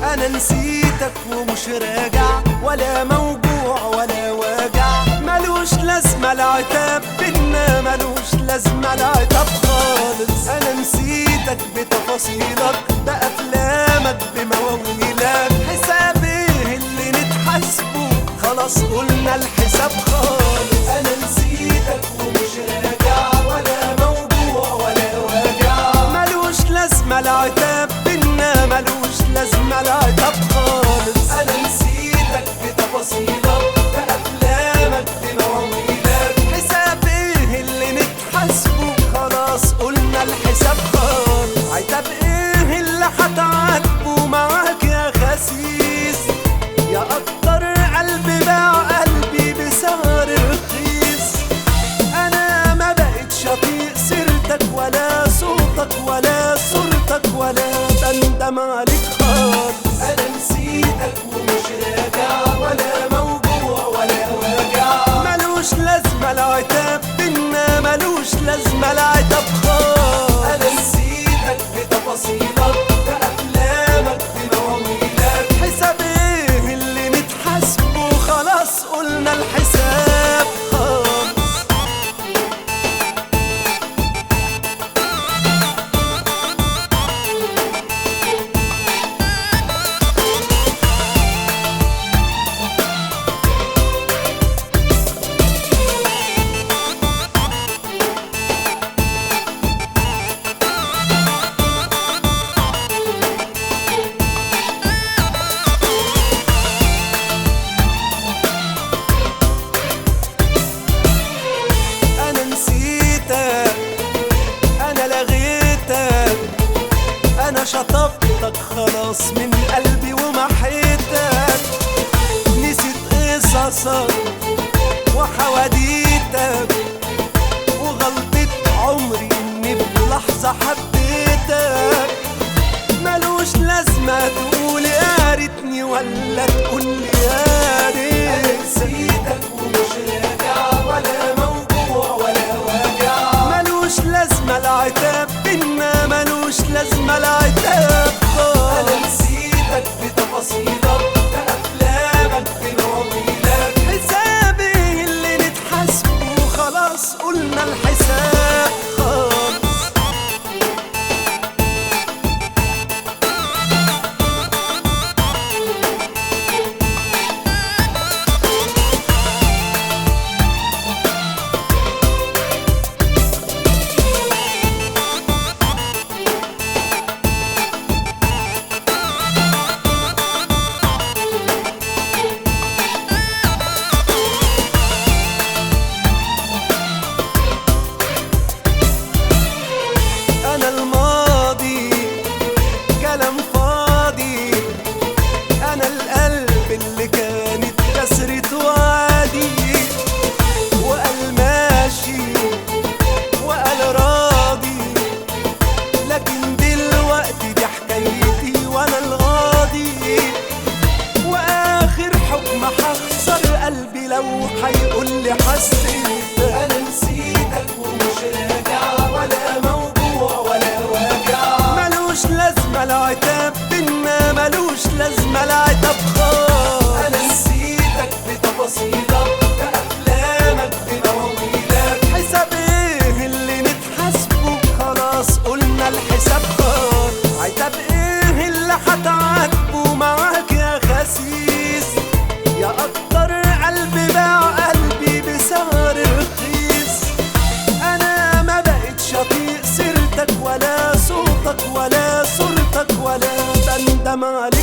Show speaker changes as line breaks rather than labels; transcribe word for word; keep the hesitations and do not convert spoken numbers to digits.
انا نسيتك ومش راجع، ولا موجوع ولا واجع. ملوش لازمة العتاب بينا، ملوش لازمة العتاب خالص. انا نسيتك بتفاصيلك، بأفلامك بمواويلك. حساب ايه اللي نتحاسبه؟ خلاص قلنا الحساب خالص. انا نسيتك ومش راجع، ولا موجوع ولا واجع. ملوش لازمة العتاب بينا، ملوش لازمة العتاب خالص. انا نسيتك بتفاصيلك، بأفلامك بمواويلك. حساب ايه اللي نتحاسبه؟ خلاص قلنا الحساب خالص. عتاب ايه اللي هتعاتبه معاك يا خسيس؟ يا اكتر قلبي باع قلبي بسعر رخيص. انا ما بقتش اطيق سيرتك، ولا صوتك ولا صورتك، ولا بندم عليك خالص. انا نسيتك ومش راجع، ولا موجوع ولا واجع. ملوش لازمة العتاب بينا، ملوش لازمة العتاب خالص. انا نسيتك بتفاصيلك، بأفلامك بمواويلك. حساب ايه اللي نتحاسبه؟ خلاص قلنا الحساب خالص. انا نسيتك، انا لغيتك، انا شطبتك خلاص من قلبي ومحيتك. نسيت قصصك وحواديتك، وغلطة عمري اني بلحظة حبيتك. ملوش لازمة تقول يا ريتني، ولا تقول يا ريت. نسيتك ومش راجع، ولا موجوع ولا واجع. ملوش لازمة العتاب بينا، ملوش لازمة العتاب خالص. انا نسيتك بتفاصيلك، بأفلامك بمواويلك. حساب ايه اللي نتحاسبه؟ خلاص قلنا الحساب خالص. أنا الماضي كلام فاضي، أنا القلب اللي كانت كسرته عادي. وقال ماشي وقال راضي، لكن دلوقتي دي حكايتي وأنا القاضي. وآخر حكم هخسر قلبي لو هيقولي حسيت. أنا نسيتك ومش راجع، ولا موجوع ولا واجع. ملوش لازمة العتاب بينا، ملوش لازمة العتاب خالص. أنا نسيتك بتفاصيلك، بأفلامك بمواويلك. حساب ايه اللي نتحاسبه؟ خلاص قلنا الحساب خالص. عتاب ايه اللي هتعاتبه معاك يا خسيس؟ يا اكتر قلبي باع قلبي بسعر رخيص. انا ما بقتش اطيق سيرتك، ولا صوتك ولا صورتك، ولا بندم عليك.